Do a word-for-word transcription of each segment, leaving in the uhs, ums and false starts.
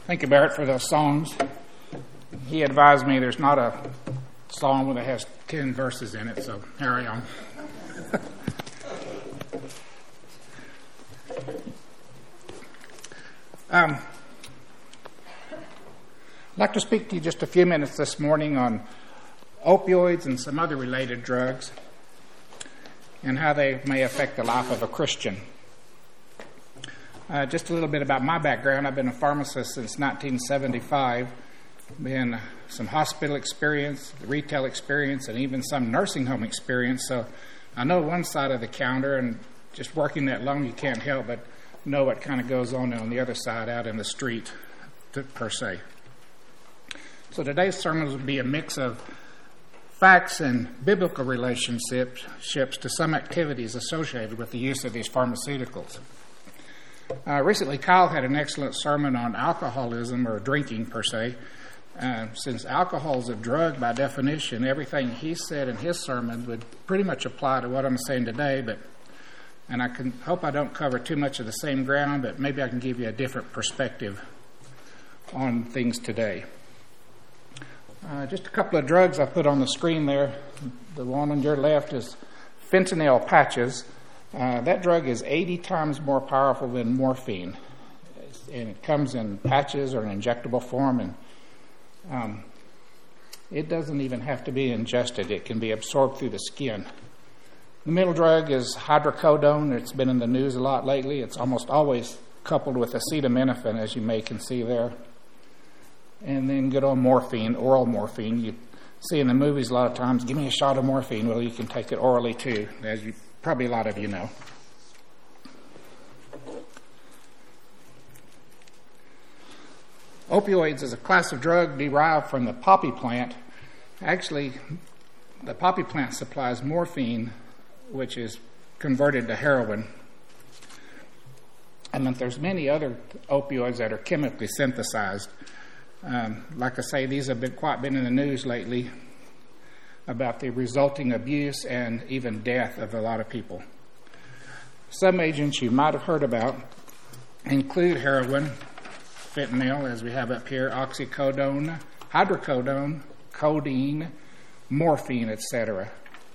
Thank you, Barrett, for those songs. He advised me there's not a song that has ten verses in it, so here I am. um, I'd like to speak to you just a few minutes this morning on opioids and some other related drugs and how they may affect the life of a Christian. Uh, just a little bit about my background. I've been a pharmacist since nineteen seventy-five. Been some hospital experience, retail experience, and even some nursing home experience. So I know one side of the counter, and just working that long, you can't help but know what kind of goes on on the other side out in the street, to, per se. So today's sermon will be a mix of facts and biblical relationships to some activities associated with the use of these pharmaceuticals. Uh, recently, Kyle had an excellent sermon on alcoholism, or drinking per se. Uh, since alcohol is a drug by definition, everything he said in his sermon would pretty much apply to what I'm saying today. But, and I can hope I don't cover too much of the same ground, but maybe I can give you a different perspective on things today. Uh, just a couple of drugs I put on the screen there. The one on your left is fentanyl patches. Uh, that drug is eighty times more powerful than morphine, and it comes in patches or an injectable form, and um, it doesn't even have to be ingested. It can be absorbed through the skin. The middle drug is hydrocodone. It's been in the news a lot lately. It's almost always coupled with acetaminophen, as you may can see there. And then good old morphine, oral morphine. You see in the movies a lot of times, give me a shot of morphine. Well, you can take it orally too, as you probably a lot of you know. Opioids is a class of drug derived from the poppy plant. Actually, the poppy plant supplies morphine, which is converted to heroin. And then there's many other opioids that are chemically synthesized. Um, like I say, these have been quite been in the news lately about the resulting abuse and even death of a lot of people. Some agents you might have heard about include heroin, fentanyl, as we have up here, oxycodone, hydrocodone, codeine, morphine, et cetera.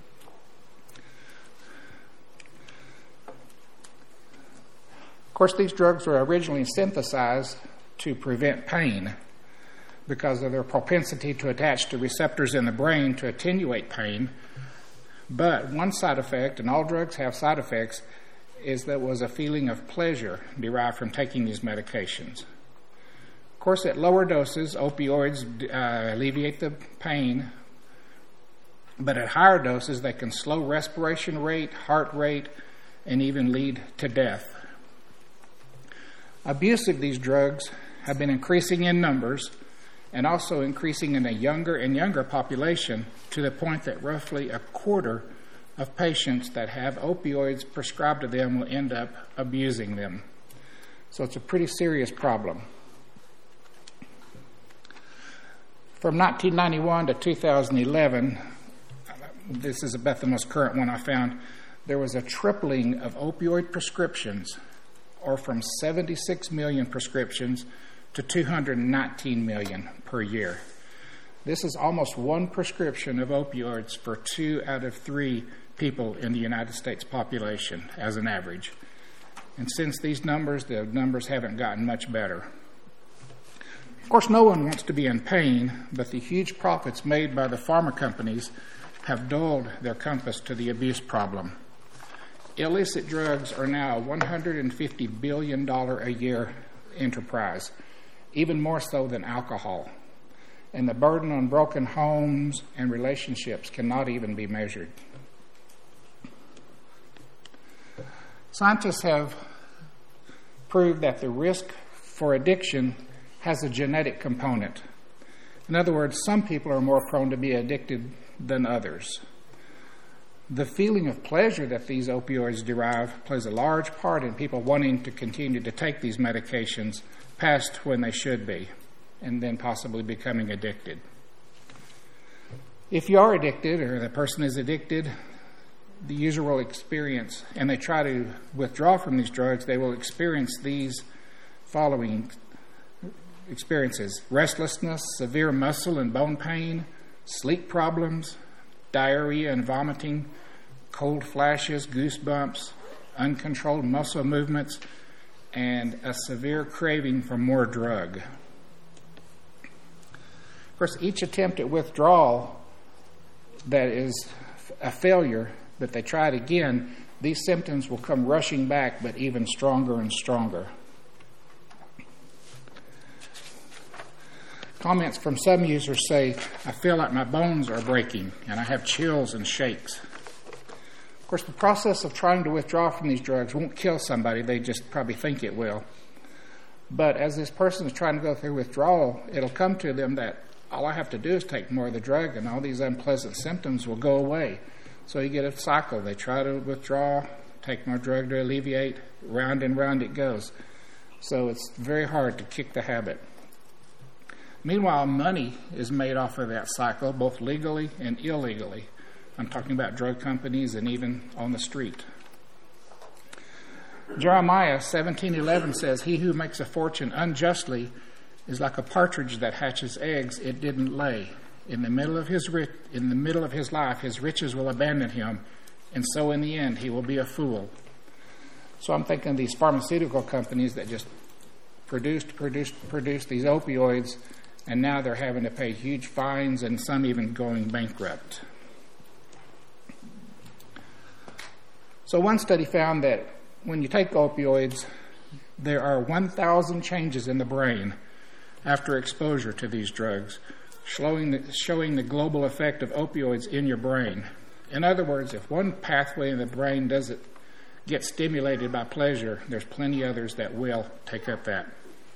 Of course, these drugs were originally synthesized to prevent pain because of their propensity to attach to receptors in the brain to attenuate pain. But one side effect, and all drugs have side effects, is there was a feeling of pleasure derived from taking these medications. Of course, at lower doses, opioids uh, alleviate the pain, but at higher doses, they can slow respiration rate, heart rate, and even lead to death. Abuse of these drugs have been increasing in numbers, and also increasing in a younger and younger population, to the point that roughly a quarter of patients that have opioids prescribed to them will end up abusing them. So it's a pretty serious problem. From nineteen ninety-one to two thousand eleven, this is about the most current one I found, there was a tripling of opioid prescriptions, or from seventy-six million prescriptions to two hundred nineteen million per year. This is almost one prescription of opioids for two out of three people in the United States population as an average. And since these numbers, the numbers haven't gotten much better. Of course, no one wants to be in pain, but the huge profits made by the pharma companies have dulled their compass to the abuse problem. Illicit drugs are now a one hundred fifty billion dollars a year enterprise, even more so than alcohol. And the burden on broken homes and relationships cannot even be measured. Scientists have proved that the risk for addiction has a genetic component. In other words, some people are more prone to be addicted than others. The feeling of pleasure that these opioids derive plays a large part in people wanting to continue to take these medications past when they should be, and then possibly becoming addicted. If you are addicted, or the person is addicted, the user will experience, and they try to withdraw from these drugs, they will experience these following experiences: restlessness, severe muscle and bone pain, sleep problems, diarrhea and vomiting, cold flashes, goosebumps, uncontrolled muscle movements, and a severe craving for more drug. Of course, each attempt at withdrawal that is a failure, that they try it again, these symptoms will come rushing back, but even stronger and stronger. Comments from some users say, I feel like my bones are breaking and I have chills and shakes. Of course, the process of trying to withdraw from these drugs won't kill somebody. They just probably think it will. But as this person is trying to go through withdrawal, it'll come to them that all I have to do is take more of the drug and all these unpleasant symptoms will go away. So you get a cycle. They try to withdraw, take more drug to alleviate, round and round it goes. So it's very hard to kick the habit. Meanwhile, money is made off of that cycle, both legally and illegally. I'm talking about drug companies and even on the street. Jeremiah seventeen eleven says, he who makes a fortune unjustly is like a partridge that hatches eggs it didn't lay. In the middle of his ri- in the middle of his life, his riches will abandon him, and so in the end, he will be a fool. So I'm thinking of these pharmaceutical companies that just produced, produced, produced these opioids, and now they're having to pay huge fines and some even going bankrupt. So one study found that when you take opioids, there are one thousand changes in the brain after exposure to these drugs, showing the, showing the global effect of opioids in your brain. In other words, if one pathway in the brain doesn't get stimulated by pleasure, there's plenty others that will take up that.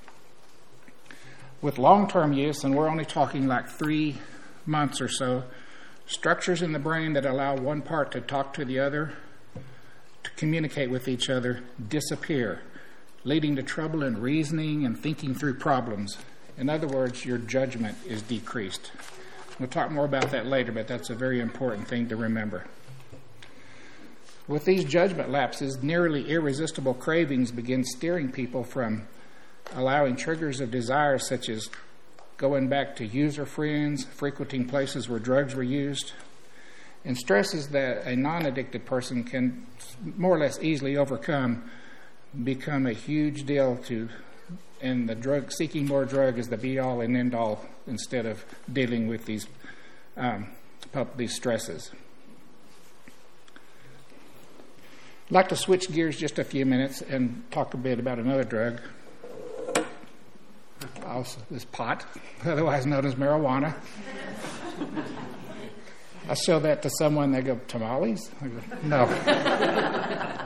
With long-term use, and we're only talking like three months or so, structures in the brain that allow one part to talk to the other, to communicate with each other, disappear, leading to trouble in reasoning and thinking through problems. In other words, your judgment is decreased. We'll talk more about that later, but that's a very important thing to remember. With these judgment lapses, nearly irresistible cravings begin steering people from allowing triggers of desire, such as going back to user friends, frequenting places where drugs were used, and stresses that a non-addicted person can more or less easily overcome become a huge deal to, and the drug, seeking more drug is the be-all and end-all instead of dealing with these um, these stresses. I'd like to switch gears just a few minutes and talk a bit about another drug. Also, this pot, otherwise known as marijuana. I show that to someone, they go, tamales? I go, no.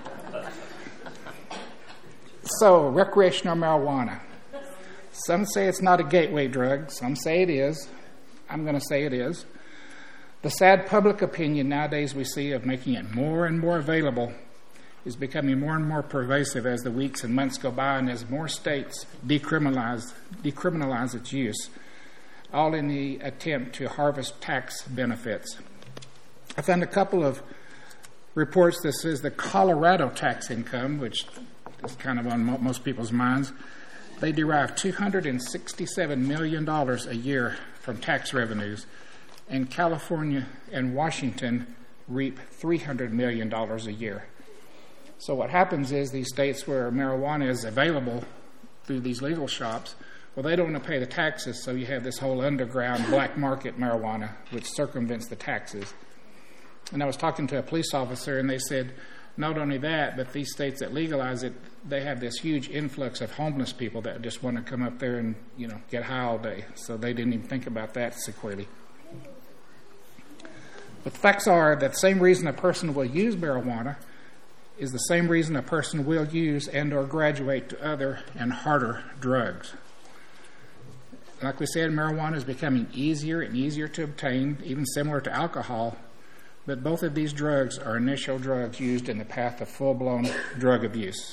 So, recreational marijuana. Some say it's not a gateway drug. Some say it is. I'm going to say it is. The sad public opinion nowadays we see of making it more and more available is becoming more and more pervasive as the weeks and months go by and as more states decriminalize, decriminalize its use, all in the attempt to harvest tax benefits. I found a couple of reports that says the Colorado tax income, which is kind of on mo- most people's minds, they derive two hundred sixty-seven million dollars a year from tax revenues, and California and Washington reap three hundred million dollars a year. So what happens is these states where marijuana is available through these legal shops, well, they don't want to pay the taxes, so you have this whole underground black market marijuana, which circumvents the taxes. And I was talking to a police officer, and they said, not only that, but these states that legalize it, they have this huge influx of homeless people that just want to come up there and, you know, get high all day. So they didn't even think about that sequely. But the facts are that the same reason a person will use marijuana is the same reason a person will use and or graduate to other and harder drugs. Like we said, marijuana is becoming easier and easier to obtain, even similar to alcohol, but both of these drugs are initial drugs used in the path of full-blown drug abuse.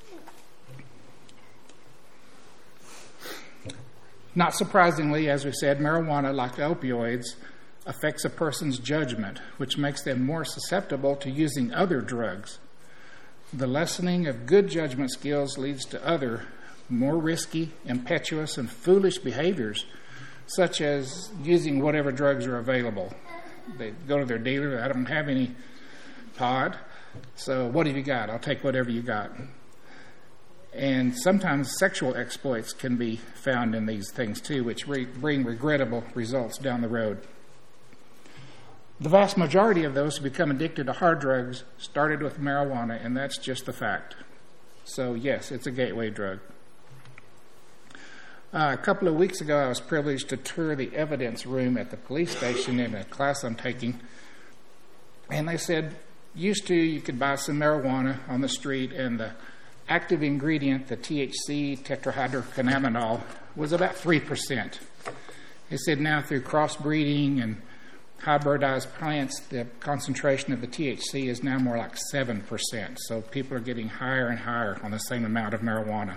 Not surprisingly, as we said, marijuana, like opioids, affects a person's judgment, which makes them more susceptible to using other drugs. The lessening of good judgment skills leads to other, more risky, impetuous, and foolish behaviors, such as using whatever drugs are available. They go to their dealer, I don't have any pod, so what have you got? I'll take whatever you got. And sometimes sexual exploits can be found in these things too, which re- bring regrettable results down the road. The vast majority of those who become addicted to hard drugs started with marijuana, and that's just the fact. So yes, it's a gateway drug. Uh, a couple of weeks ago, I was privileged to tour the evidence room at the police station in a class I'm taking, and they said, used to, you could buy some marijuana on the street, and the active ingredient, the T H C, tetrahydrocannabinol, was about three percent. They said now through crossbreeding and hybridized plants, the concentration of the T H C is now more like seven percent. So people are getting higher and higher on the same amount of marijuana.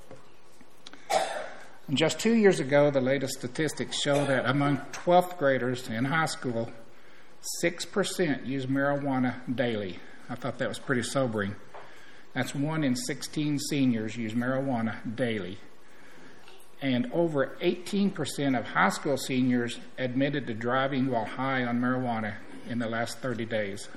And just two years ago, the latest statistics show that among twelfth graders in high school, six percent use marijuana daily. I thought that was pretty sobering. That's one in sixteen seniors use marijuana daily. And over eighteen percent of high school seniors admitted to driving while high on marijuana in the last thirty days.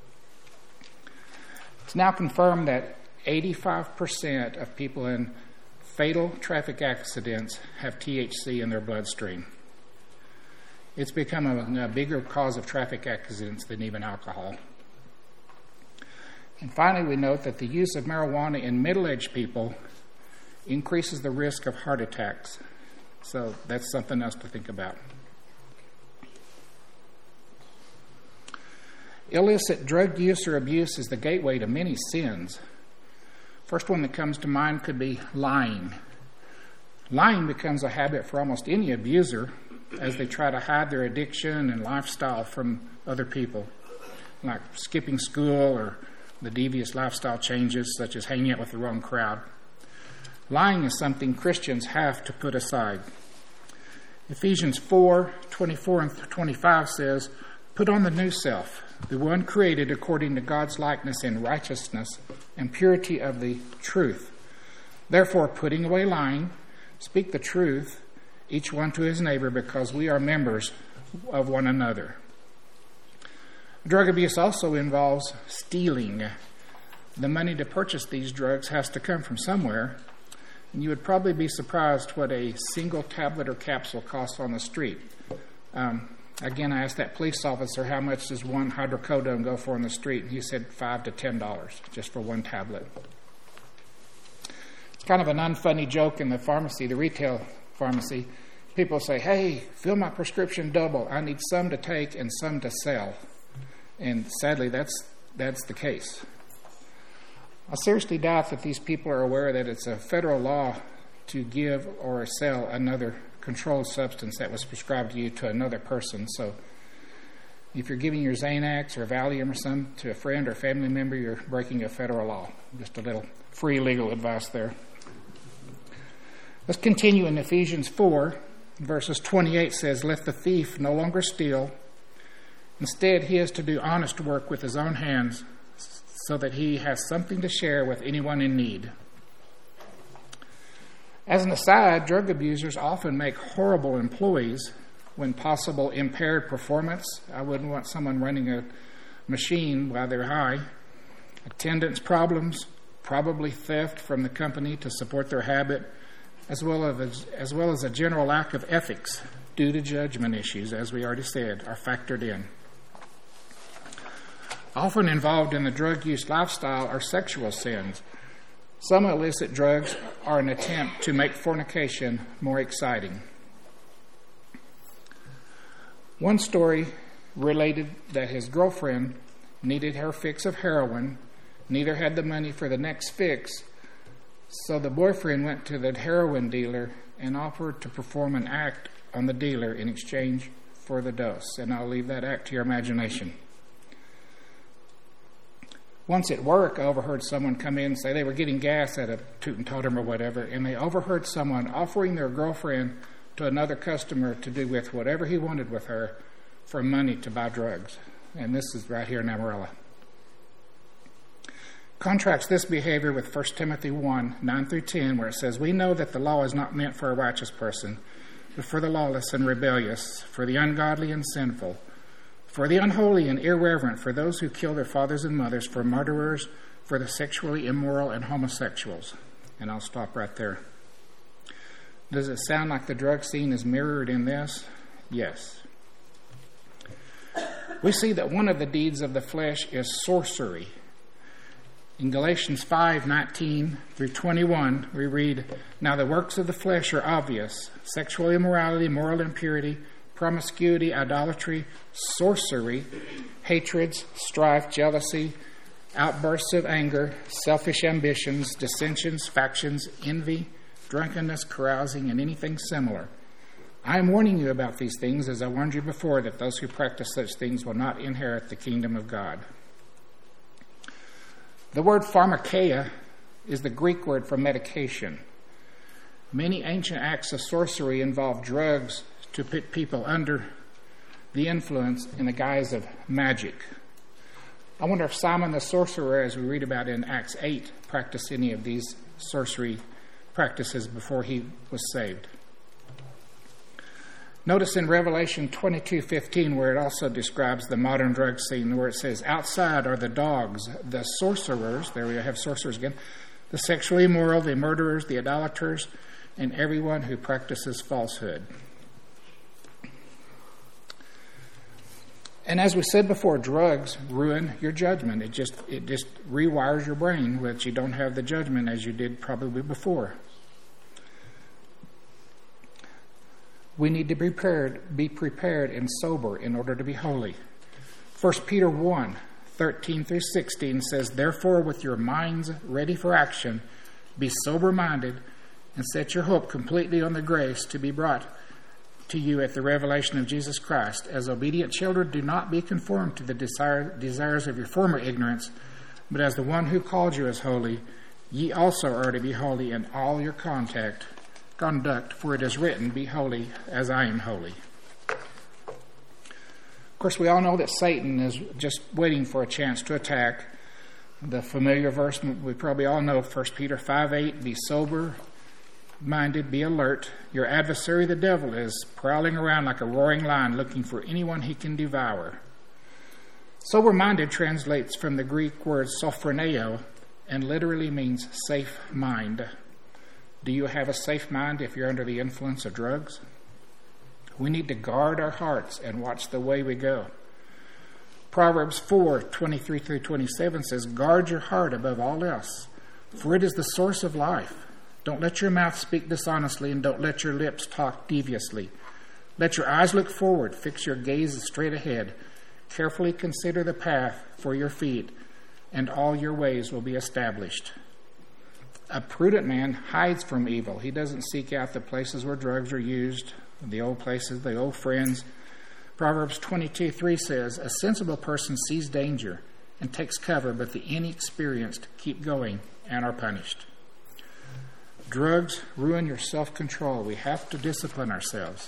It's now confirmed that eighty-five percent of people in fatal traffic accidents have T H C in their bloodstream. It's become a, a bigger cause of traffic accidents than even alcohol. And finally, we note that the use of marijuana in middle-aged people increases the risk of heart attacks. So that's something else to think about. Illicit drug use or abuse is the gateway to many sins. First one that comes to mind could be lying. Lying becomes a habit for almost any abuser as they try to hide their addiction and lifestyle from other people, like skipping school or the devious lifestyle changes such as hanging out with the wrong crowd. Lying is something Christians have to put aside. Ephesians four, twenty-four and twenty-five says, "Put on the new self, the one created according to God's likeness in righteousness and purity of the truth. Therefore, putting away lying, speak the truth, each one to his neighbor, because we are members of one another." Drug abuse also involves stealing. The money to purchase these drugs has to come from somewhere, and you would probably be surprised what a single tablet or capsule costs on the street. Um, again, I asked that police officer, how much does one hydrocodone go for on the street? And he said five to ten dollars just for one tablet. It's kind of an unfunny joke in the pharmacy, the retail pharmacy. People say, "Hey, fill my prescription double. I need some to take and some to sell." And sadly, that's that's the case. I seriously doubt that these people are aware that it's a federal law to give or sell another controlled substance that was prescribed to you to another person. So if you're giving your Xanax or Valium or some to a friend or family member, you're breaking a federal law. Just a little free legal advice there. Let's continue in Ephesians four, verses twenty-eight says, "Let the thief no longer steal. Instead, he is to do honest work with his own hands, so that he has something to share with anyone in need." As an aside, drug abusers often make horrible employees. When possible, impaired performance. I wouldn't want someone running a machine while they're high. Attendance problems, probably theft from the company to support their habit, as well as, as well as a general lack of ethics due to judgment issues, as we already said, are factored in. Often involved in the drug use lifestyle are sexual sins. Some illicit drugs are an attempt to make fornication more exciting. One story related that his girlfriend needed her fix of heroin, neither had the money for the next fix, so the boyfriend went to the heroin dealer and offered to perform an act on the dealer in exchange for the dose. And I'll leave that act to your imagination. Once at work, I overheard someone come in and say they were getting gas at a Toot and Totem or whatever, and they overheard someone offering their girlfriend to another customer to do with whatever he wanted with her for money to buy drugs. And this is right here in Amarillo. contrasts this behavior with First Timothy one, nine through ten, where it says, "We know that the law is not meant for a righteous person, but for the lawless and rebellious, for the ungodly and sinful, for the unholy and irreverent, for those who kill their fathers and mothers, for murderers, for the sexually immoral and homosexuals." And I'll stop right there. Does it sound like the drug scene is mirrored in this? Yes. We see that one of the deeds of the flesh is sorcery. In Galatians five, nineteen through twenty-one, we read, "Now the works of the flesh are obvious: sexual immorality, moral impurity, promiscuity, idolatry, sorcery, hatreds, strife, jealousy, outbursts of anger, selfish ambitions, dissensions, factions, envy, drunkenness, carousing, and anything similar. I am warning you about these things, as I warned you before, that those who practice such things will not inherit the kingdom of God." The word pharmakeia is the Greek word for medication. Many ancient acts of sorcery involve drugs to put people under the influence in the guise of magic. I wonder if Simon the sorcerer, as we read about in Acts eight, practiced any of these sorcery practices before he was saved. Notice in Revelation twenty-two fifteen, where it also describes the modern drug scene, where it says, "Outside are the dogs, the sorcerers," there we have sorcerers again, "the sexually immoral, the murderers, the idolaters, and everyone who practices falsehood." And as we said before, drugs ruin your judgment. It just it just rewires your brain, which you don't have the judgment as you did probably before. We need to be prepared, be prepared and sober in order to be holy. First Peter one, thirteen through sixteen says, "Therefore, with your minds ready for action, be sober-minded and set your hope completely on the grace to be brought to you at the revelation of Jesus Christ. As obedient children, do not be conformed to the desire, desires of your former ignorance, but as the one who called you is holy, ye also are to be holy in all your contact, conduct, for it is written, 'Be holy as I am holy.'" Of course, we all know that Satan is just waiting for a chance to attack. The familiar verse we probably all know, First Peter five eight, "Be sober minded, be alert. Your adversary, the devil, is prowling around like a roaring lion looking for anyone he can devour." Sober-minded translates from the Greek word sophroneo and literally means safe mind. Do you have a safe mind if you're under the influence of drugs? We need to guard our hearts and watch the way we go. Proverbs four, twenty-three through twenty-seven says, "Guard your heart above all else, for it is the source of life. Don't let your mouth speak dishonestly, and don't let your lips talk deviously. Let your eyes look forward, fix your gaze straight ahead. Carefully consider the path for your feet, and all your ways will be established." A prudent man hides from evil. He doesn't seek out the places where drugs are used, the old places, the old friends. Proverbs twenty-two three says, "A sensible person sees danger and takes cover, but the inexperienced keep going and are punished." Drugs ruin your self-control. We have to discipline ourselves.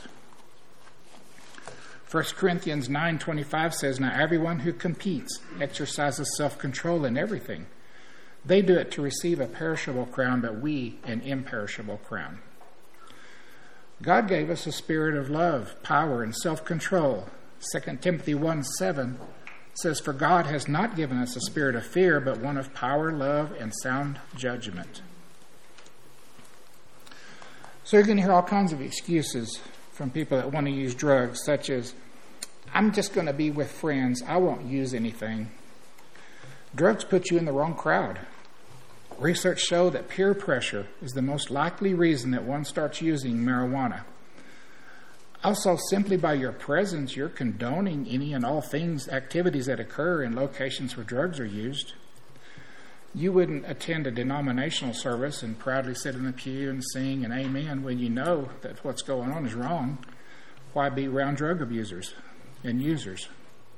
First Corinthians nine twenty-five says, "Now everyone who competes exercises self-control in everything. They do it to receive a perishable crown, but we an imperishable crown." God gave us a spirit of love, power, and self-control. Second Timothy one seven says, "For God has not given us a spirit of fear, but one of power, love, and sound judgment." So you're going to hear all kinds of excuses from people that want to use drugs, such as, "I'm just going to be with friends. I won't use anything." Drugs put you in the wrong crowd. Research show that peer pressure is the most likely reason that one starts using marijuana. Also, simply by your presence, you're condoning any and all things, activities that occur in locations where drugs are used. You wouldn't attend a denominational service and proudly sit in the pew and sing an amen when you know that what's going on is wrong. Why be around drug abusers and users?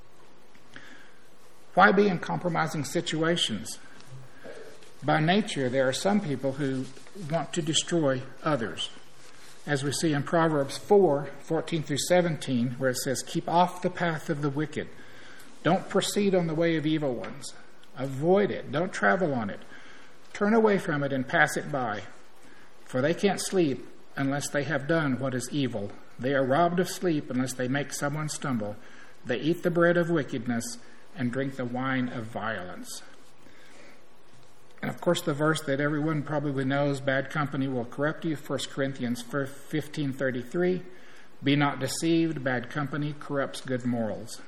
Why be in compromising situations? By nature, there are some people who want to destroy others, as we see in Proverbs four, fourteen through seventeen, where it says, "Keep off the path of the wicked. Don't proceed on the way of evil ones. Avoid it. Don't travel on it. Turn away from it and pass it by. For they can't sleep unless they have done what is evil. They are robbed of sleep unless they make someone stumble. They eat the bread of wickedness and drink the wine of violence. And of course, the verse that everyone probably knows, bad company will corrupt you, First Corinthians fifteen thirty-three. Be not deceived, bad company corrupts good morals.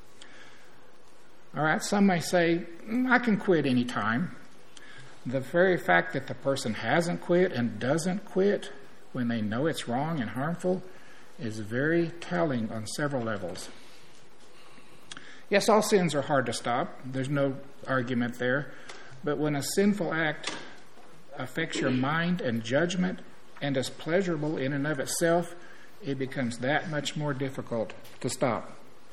All right, some may say, I can quit any time. The very fact that the person hasn't quit and doesn't quit when they know it's wrong and harmful is very telling on several levels. Yes, all sins are hard to stop. There's no argument there. But when a sinful act affects your mind and judgment and is pleasurable in and of itself, it becomes that much more difficult to stop.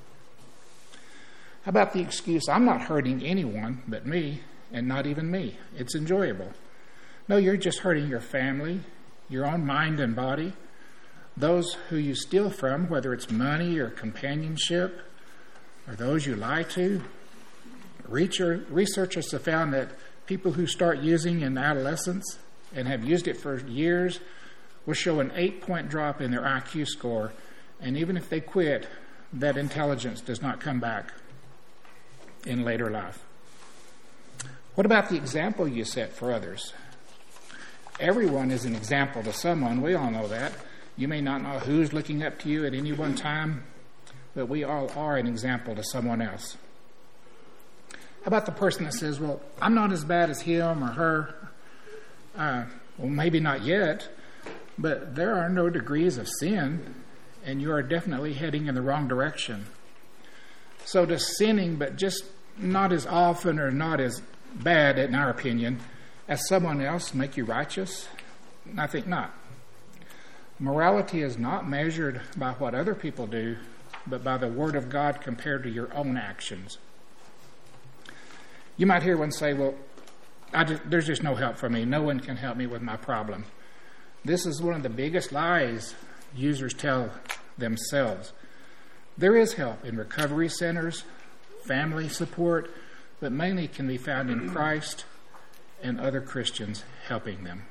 How about the excuse, I'm not hurting anyone but me, and not even me. It's enjoyable. No, you're just hurting your family, your own mind and body, those who you steal from, whether it's money or companionship, or those you lie to. Researchers have found that people who start using in adolescence and have used it for years will show an eight-point drop in their I Q score, and even if they quit, that intelligence does not come back in later life. What about the example you set for others? Everyone is an example to someone. We all know that. You may not know who's looking up to you at any one time, but we all are an example to someone else. How about the person that says, well, I'm not as bad as him or her? Uh, well, maybe not yet, but there are no degrees of sin, and you are definitely heading in the wrong direction. So does sinning, but just not as often or not as bad, in our opinion, as someone else make you righteous? I think not. Morality is not measured by what other people do, but by the Word of God compared to your own actions. You might hear one say, well, I just, there's just no help for me. No one can help me with my problem. This is one of the biggest lies users tell themselves. There is help in recovery centers, family support, but mainly can be found in Christ and other Christians helping them.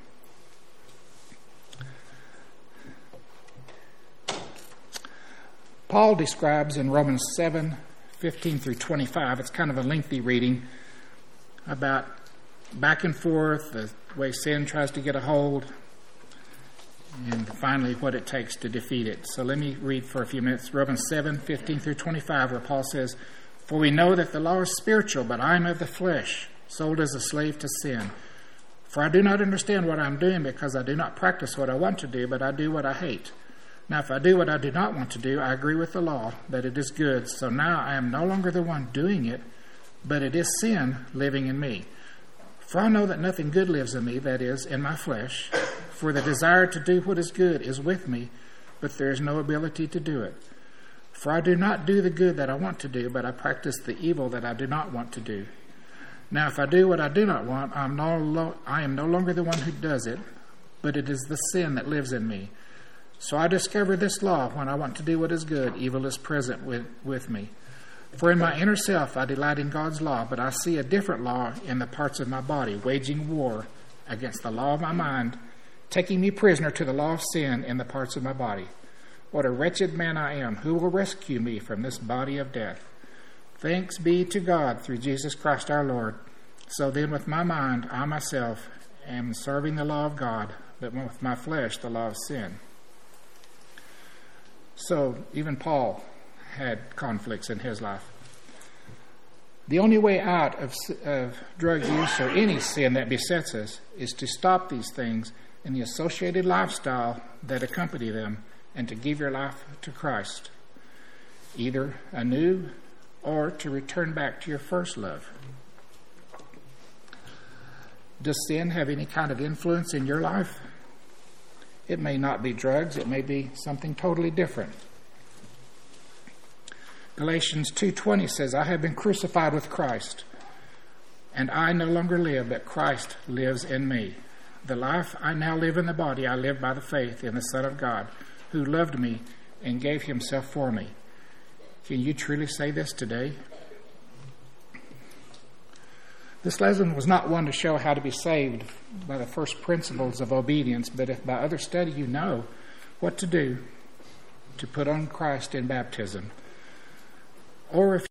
Paul describes in Romans seven, fifteen through twenty-five, it's kind of a lengthy reading, about back and forth, the way sin tries to get a hold, and finally what it takes to defeat it. So let me read for a few minutes Romans seven, fifteen through twenty-five, where Paul says, For we know that the law is spiritual, but I am of the flesh, sold as a slave to sin. For I do not understand what I am doing, because I do not practice what I want to do, but I do what I hate. Now if I do what I do not want to do, I agree with the law that it is good. So now I am no longer the one doing it, but it is sin living in me. For I know that nothing good lives in me, that is, in my flesh. For the desire to do what is good is with me, but there is no ability to do it. For I do not do the good that I want to do, but I practice the evil that I do not want to do. Now if I do what I do not want, I am no, lo- I am no longer the one who does it, but it is the sin that lives in me. So I discover this law: when I want to do what is good, evil is present with, with me. For in my inner self I delight in God's law, but I see a different law in the parts of my body, waging war against the law of my mind, taking me prisoner to the law of sin in the parts of my body. What a wretched man I am! Who will rescue me from this body of death? Thanks be to God through Jesus Christ our Lord. So then with my mind I myself am serving the law of God, but with my flesh the law of sin. So even Paul had conflicts in his life. The only way out of, of drug use or any sin that besets us is to stop these things and the associated lifestyle that accompany them, and to give your life to Christ, either anew or to return back to your first love. Does sin have any kind of influence in your life? It may not be drugs. It may be something totally different. Galatians two twenty says, I have been crucified with Christ, and I no longer live, but Christ lives in me. The life I now live in the body, I live by the faith in the Son of God, who loved me and gave himself for me. Can you truly say this today? This lesson was not one to show how to be saved by the first principles of obedience, but if by other study you know what to do to put on Christ in baptism, or if